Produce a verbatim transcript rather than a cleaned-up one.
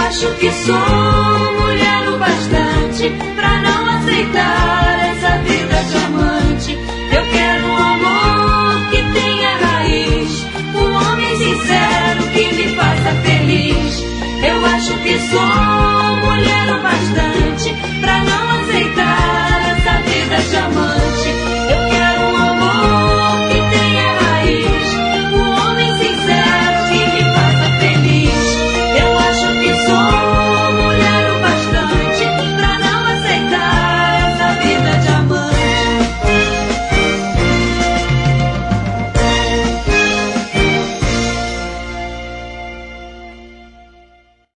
acho que sou mulher o bastante pra não aceitar essa vida de amante. Eu quero um amor que tenha raiz, um homem sincero que me faça feliz. Eu acho que sou mulher o bastante